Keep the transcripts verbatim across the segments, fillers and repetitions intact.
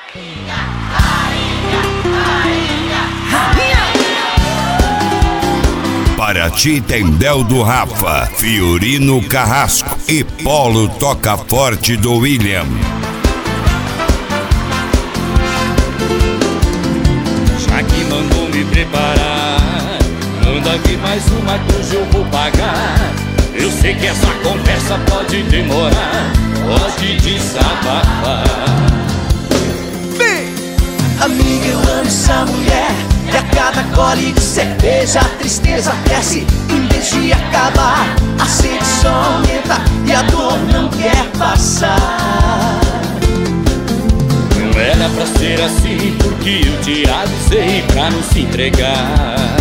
Paraty tem Del do Rafa, Fiorino Carrasco e Polo Toca Forte do William. Já que mandou me preparar, manda aqui mais uma que hoje eu vou pagar. Eu sei que essa conversa pode demorar, pode desabafar. Vem! Amiga, eu amo essa mulher, e a cada gole de cerveja a tristeza cresce. Em vez de acabar, a sede só aumenta e a dor não quer passar. Não era pra ser assim, porque eu te avisei pra não se entregar.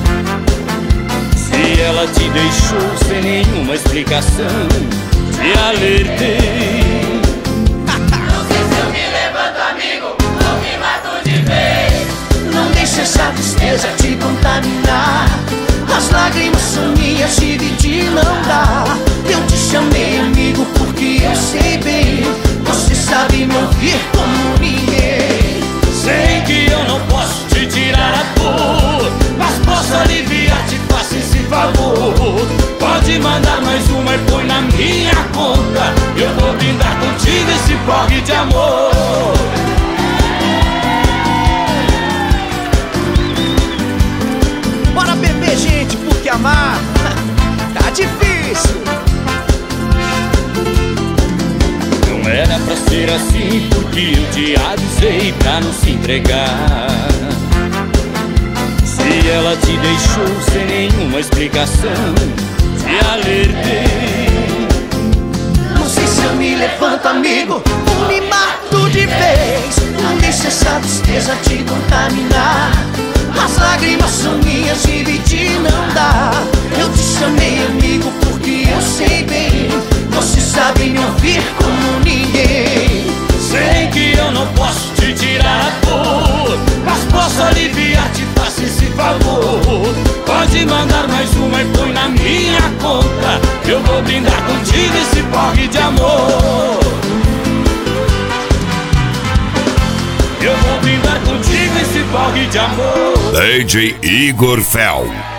Se ela te deixou sem nenhuma explicação, te alertei. Não sei se eu me levanto, amigo, ou me mato de vez. Não deixe essa tristeza te contaminar. As lágrimas são minhas, dividir não dá. Eu te chamei amigo porque eu sei bem, você sabe me ouvir como ninguém. Sei que eu não posso te tirar a dor, mas posso aliviar, te faço esse favor. Pode mandar mais uma e põe na minha conta. Eu vou brindar contigo esse porre de amor. Bora beber, gente, porque amar tá difícil. Não era pra ser assim, porque eu te avisei pra não se entregar. Se ela te deixou sem nenhuma explicação, te alertei. Não sei se eu me levanto, amigo, ou me mato de vez. Não deixe essa tristeza te contaminar. As lágrimas são minhas, dividir não dá. Eu te chamei amigo porque eu sei bem, você sabe me ouvir como ninguém. Sei que eu não posso te tirar a dor, mas posso aliviar, te faço esse favor. Pode mandar mais uma e põe na minha conta. Eu vou brindar contigo esse porre de amor. Eu vou brindar contigo esse porre de amor. D J Igor Fel.